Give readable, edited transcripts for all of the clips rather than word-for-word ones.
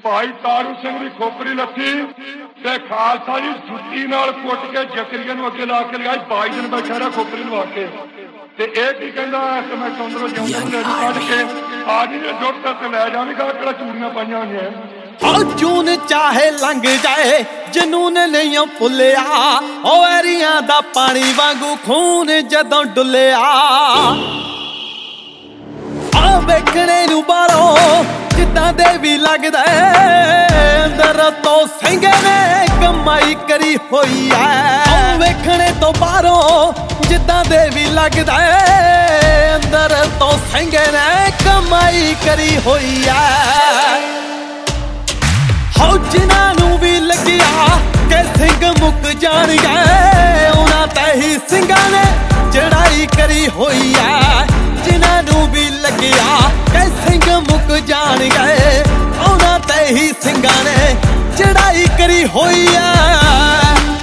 भाई तारू सिंह की खोपरी लथी ते खालसा जी जुत्ती नाल कुट के जकरिया नूं अगे ला के लिया 22 दिन बैठा रहा खोपरी लवा के ते इह की कहंदा कि मैं चंद्रों जिउंदे नूं लैणी कढ के आ जी ने जुट ते लै जावेगा किहड़ा चूड़ियां पाईयां होईयां जून चाहे लंघ जाए जनून नहीं भुलिया ओ एरिया दा पानी वांगू खून जदों डुलिया वेखणे नूं बाहरों जिद्दां दे भी लगदा अंदर तो सिंघ ने कमाई करी होई है वेखणे तो बाहरों जिद्दां दे भी लगदा अंदर तो सिंघ ने कमाई करी होई है हो जिन्हां नूं भी लगिया कि सिंघ मुक जाणगे उन्हां ते ही सिंघां ने चढ़ाई करी होई है जिन्हां नूं भी लगिया कि सिंघ मुक जाणगे उन्हां ते ही सिंघां ने चढ़ाई करी होई है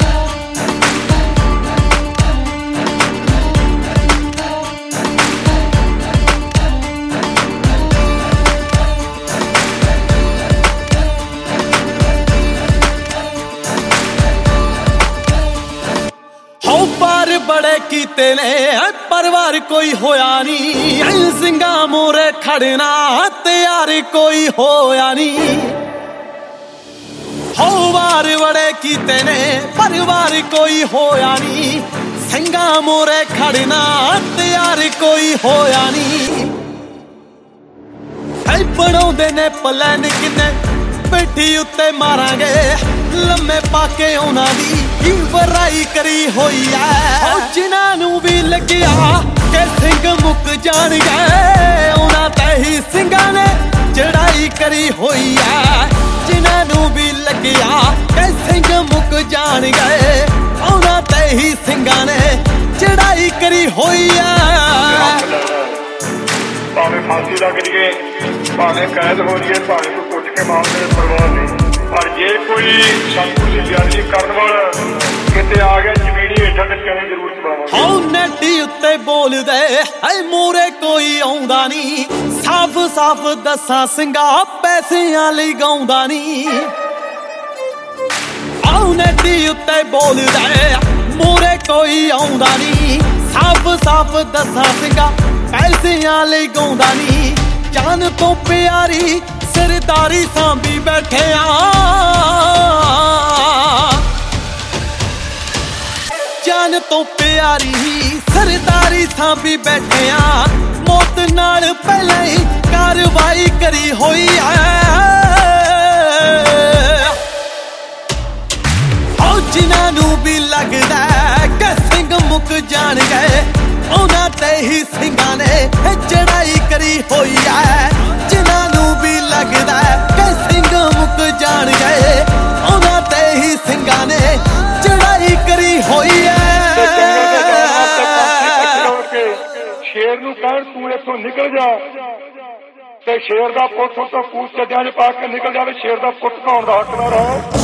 पार बड़े कीते ने परवार कोई होया नी सिंघा मोरे खड़ना तैयार कोई होया नी हो वार बड़े कीते ने परवार कोई होया नी सिंघा मोरे खड़ना तैयार कोई होया नी बनाउंदे ने प्लान किन्ने पिठी उत्ते मारांगे लम्मे पाके उन्हां दी ही वराई करी होई है जिन्हां नूं भी लगिया कि सिंघ मुक जाणगे उन्हां ते ही सिंघां ने चढ़ाई करी होई है जिन्हां नूं भी लगिया कि सिंघ मुक जाणगे उन्हां ते ही सिंघां ने चढ़ाई करी होई है भावें फांसी लग जाए भावें कैद हो जाए भावें कोई कुछ के मामले में परवाह नहीं पर जे कोई संकुल ज्यादती करने वाला किते आ गया जमीनी हेठा ते कहने जरूर चलावा हो नड्डी उत्ते बोल दे है मोरे कोई आउंदा नी साफ साफ दसां सिंघा पैसियां लई गाउंदा नी आओ नड्डी उत्ते बोल दे मोरे कोई आउंदा नी साफ साफ दसां सिंघा पैसियां लई गाउंदा नी जान तो प्यारी सरदारी सांभी बैठे जान तो प्यारी सरदारी सांभी बैठे मौत नाल पहले ही कार्रवाई करी होई है जिन्हां नूं भी लगदा कि सिंघ मुक जाणगे उन्हां ते ही सिंघां ने चढ़ाई करी होई है जिन्हां नूं भी लगदा कि सिंघ मुक जाणगे उन्हां ते ही सिंघां ने चढ़ाई करी होई है शेर नूं कहण तूं इत्थों निकल जा ते शेर दा पुੱਤ तो पूछ छड्डिया जे पा के निकल जावे शेर दा पुੱਤ कौन दा हक ना रहा